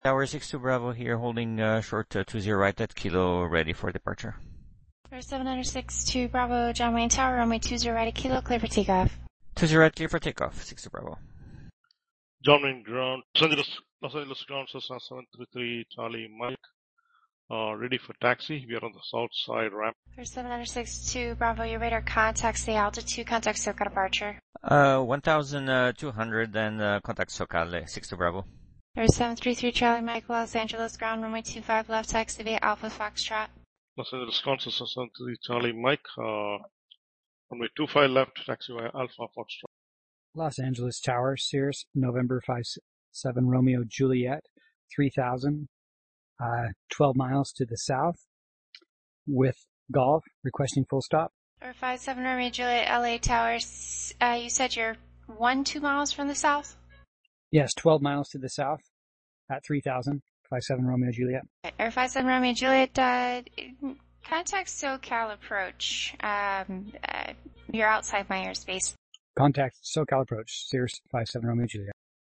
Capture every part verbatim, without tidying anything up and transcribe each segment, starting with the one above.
Tower six two Bravo here, holding uh, short uh, two zero right at Kilo, ready for departure. For seven hundred six two Bravo, John Wayne Tower, runway two zero right at Kilo, clear for takeoff. two zero right, clear for takeoff, six two Bravo. John Wayne ground, Los Angeles, Los Angeles ground, Cessna seven three three Charlie Mike, uh, ready for taxi. We are on the south side ramp. For seven hundred six two Bravo, your radar contacts the altitude, contact SoCal departure. Uh, one thousand two hundred and uh, contact SoCal, six two Bravo. For seven three three Charlie Mike, Los Angeles ground, runway two five left, taxi via Alpha Foxtrot. Los Angeles ground, Cessna seven three three Charlie Mike, uh, runway two five left, taxi via Alpha Foxtrot. Los Angeles Tower, Cirrus, November five seven Romeo Juliet, three thousand, uh, twelve miles to the south, with Golf, requesting full stop. For five seven Romeo Juliet, L A Towers, uh, you said you're one, two miles from the south? Yes, twelve miles to the south, at three thousand, five seven Romeo Juliet. Or five seven Romeo Juliet, uh, contact SoCal approach. Um, uh, you're outside my airspace. Contact SoCal approach, Cirrus five seven Romeo Juliet.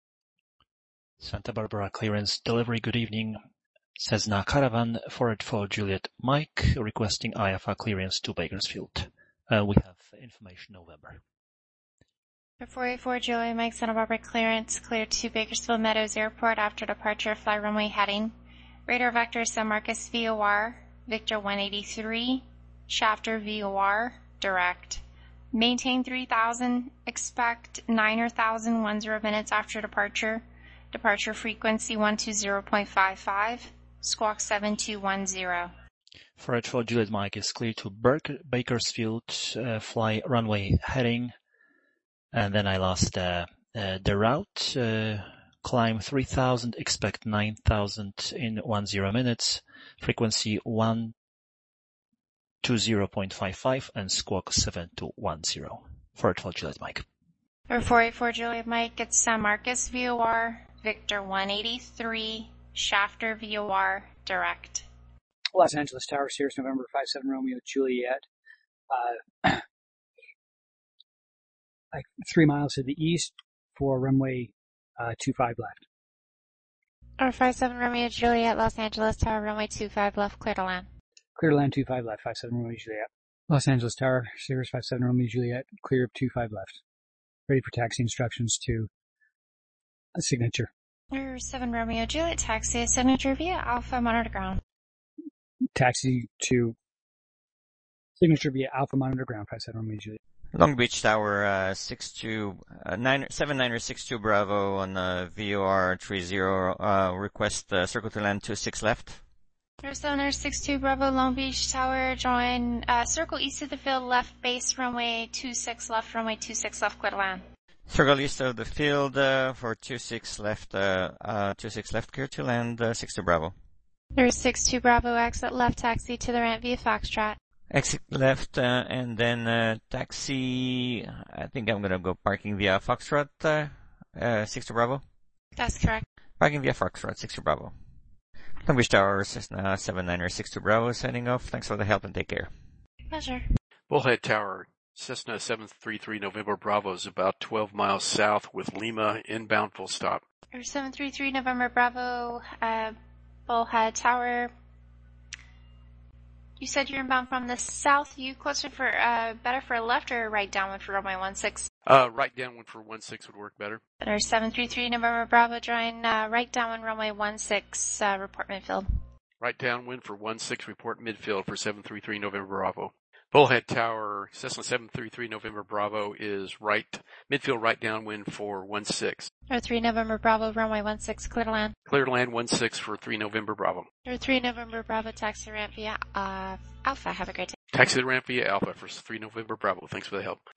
Santa Barbara clearance delivery, good evening. Cessna Caravan forward for Juliet Mike, requesting I F A clearance to Bakersfield. Uh, we have information November. For four eight four Juliet Mike, Santa Barbara clearance, cleared to Bakersfield Meadows Airport after departure, fly runway heading. Radar vector San Marcos V O R, Victor one eighty-three, Shafter V O R, direct. Maintain three thousand, expect nine thousand ten minutes after departure. Departure frequency one two zero point five five, squawk seven two one zero. Forward for Juliet Mike is clear to Berk, Bakersfield, uh, fly runway heading. And then I lost uh, uh, the route, uh, climb three thousand, expect nine thousand in ten minutes, frequency one two zero point five five and squawk seven two one zero. Forward for Juliet Mike. For four eight four Juliet Mike, it's San Marcos V O R, Victor one eighty-three, Shafter V O R, direct. Los Angeles Tower, Cirrus, November five seven Romeo Juliet, uh, like three miles to the east for runway uh, two five left. Or five seven Romeo Juliet, Los Angeles Tower, runway two five left, clear to land. Clear to land two five left, five seven Romeo Juliet. Los Angeles Tower, Cirrus five seven Romeo Juliet, clear of two five left. Ready for taxi instructions to a signature. Or seven Romeo Juliet, taxi a signature via Alpha Monitor Ground. Taxi to signature via Alpha Monitor Ground, five seven Romeo Juliet. Long Beach Tower, uh, six two, uh, nine, seven niner six two Bravo on, uh, V O R three zero, uh, request, uh, circle to land two six left. Or seven niner six two Bravo, Long Beach Tower, join, uh, circle east of the field, left base, runway two six left, runway two six left, clear to land. Circle east of the field, uh, for two six left, uh, uh, two six left, clear to land, uh, six two Bravo. Or six two Bravo, exit left, taxi to the ramp via Foxtrot. Exit left, uh, and then, uh, taxi, I think I'm gonna go parking via Foxtrot, uh, uh, six two Bravo. That's correct. Parking via Foxtrot, six two Bravo. Long Beach Tower, Cessna seven niner six two Bravo, signing off. Thanks for the help and take care. Pleasure. Bullhead Tower, Cessna seven three three November Bravo is about twelve miles south with Lima, inbound full stop. Or seven three three November Bravo, uh, Bullhead Tower. You said you're inbound from the south. You closer for, uh, better for a left or right downwind for runway one six? Uh, right downwind for one six would work better. Or seven three three November Bravo, join, uh, right downwind runway one six, uh, report midfield. Right downwind for one six, report midfield for seven three three November Bravo. Bullhead Tower, Cessna seven three three November Bravo is right, midfield right downwind for one six. Or three November Bravo, runway one six, clear to land. Clear to land one six for three November Bravo. Or three November Bravo, taxi ramp via, uh, Alpha. Have a great day. Taxi to ramp via Alpha for three November Bravo. Thanks for the help.